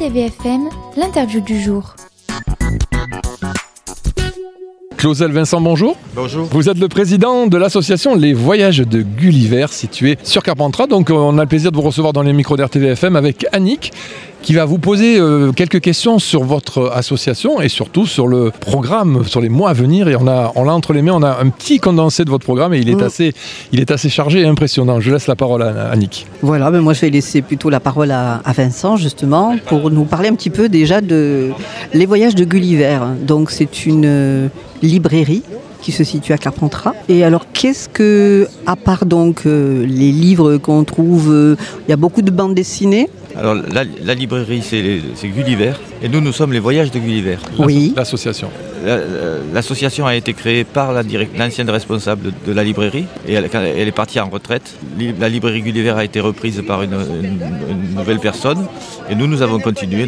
RTVFM, l'interview du jour. Clausel Vincent, bonjour. Bonjour. Vous êtes le président de l'association Les Voyages de Gulliver, située sur Carpentras. Donc on a le plaisir de vous recevoir dans les micros d'RTVFM avec Annick, qui va vous poser quelques questions sur votre association et surtout sur le programme, sur les mois à venir. Et on l'a entre les mains, on a un petit condensé de votre programme et il est assez chargé et impressionnant. Je laisse la parole à Annick. Voilà, mais moi je vais laisser plutôt la parole à Vincent justement pour nous parler un petit peu déjà de Les Voyages de Gulliver. Donc c'est une librairie qui se situe à Carpentras. Et alors qu'est-ce que, à part donc les livres qu'on trouve, il y a beaucoup de bandes dessinées. Alors la librairie c'est Gulliver et nous sommes les Voyages de Gulliver. Oui. L'association. L'association a été créée par l'ancienne responsable de la librairie et elle est partie en retraite. La librairie Gulliver a été reprise par une nouvelle personne et nous avons continué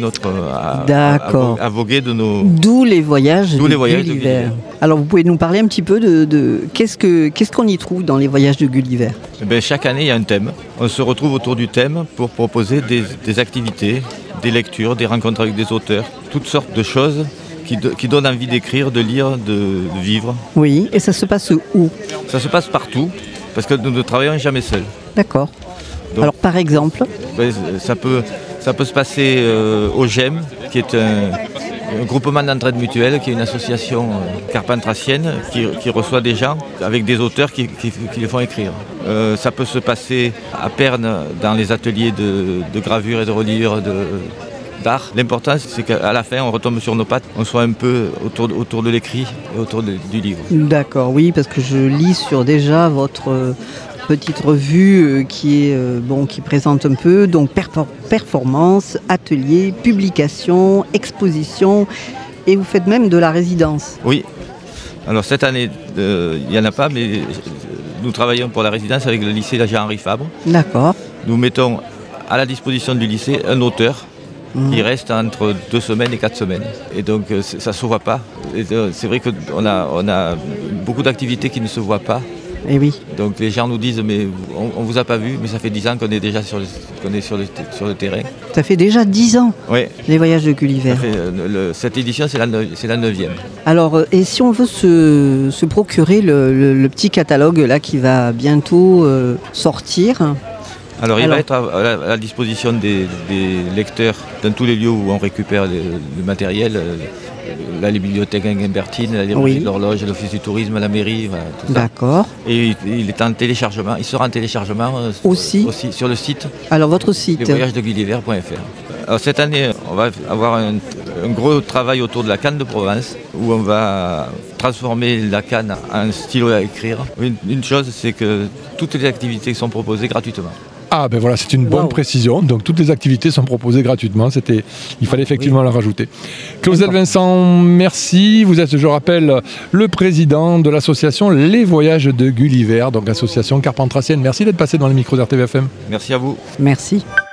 à voguer de nos... D'où les voyages de Gulliver. Alors vous pouvez nous parler un petit peu de qu'est-ce qu'on y trouve dans les voyages de Gulliver? Chaque année il y a un thème. On se retrouve autour du thème pour proposer des activités, des lectures, des rencontres avec des auteurs, toutes sortes de choses qui donnent envie d'écrire, de lire, de vivre. Oui, et ça se passe où? Ça se passe partout, parce que nous ne travaillons jamais seuls. D'accord. Donc, alors par exemple ça peut se passer au GEM, qui est un groupement d'entraide mutuelle, qui est une association carpentracienne qui reçoit des gens avec des auteurs qui les font écrire. Ça peut se passer à Perne, dans les ateliers de gravure et de reliure d'art. L'important, c'est qu'à la fin, on retombe sur nos pattes, on soit un peu autour de l'écrit et autour du livre. D'accord, oui, parce que je lis sur déjà votre petite revue qui présente un peu donc performance, atelier, publication, exposition, et vous faites même de la résidence. Oui. Alors cette année, il n'y en a pas, mais nous travaillons pour la résidence avec le lycée Jean-Henri Fabre. D'accord. Nous mettons à la disposition du lycée un auteur qui reste entre 2 semaines et 4 semaines. Et donc ça ne se voit pas. Et c'est vrai qu'on a beaucoup d'activités qui ne se voient pas. Et oui. Donc les gens nous disent mais on ne vous a pas vu, mais ça fait 10 ans qu'on est déjà sur le terrain. Ça fait déjà 10 ans, oui. Les Voyages de Gulliver. Cette édition c'est la 9e. Alors et si on veut se procurer le petit catalogue là qui va bientôt sortir. Alors il va être à la disposition des lecteurs dans tous les lieux où on récupère le matériel, la bibliothèque Guimbertine, la librairie de l'horloge, l'office du tourisme, la mairie, voilà, tout ça. D'accord. Et il est en téléchargement, il sera en téléchargement aussi sur le site. Alors votre site lesvoyagesdegulliver.fr. Alors cette année, on va avoir un gros travail autour de la canne de Provence, où on va transformer la canne en stylo à écrire. Une chose, c'est que toutes les activités sont proposées gratuitement. Ah ben voilà, c'est une bonne précision. Donc toutes les activités sont proposées gratuitement. Il fallait effectivement la rajouter. Clausel Vincent, merci. Vous êtes, je rappelle, le président de l'association Les Voyages de Gulliver, donc association carpentracienne. Merci d'être passé dans les micros d'RTVFM. Merci à vous. Merci.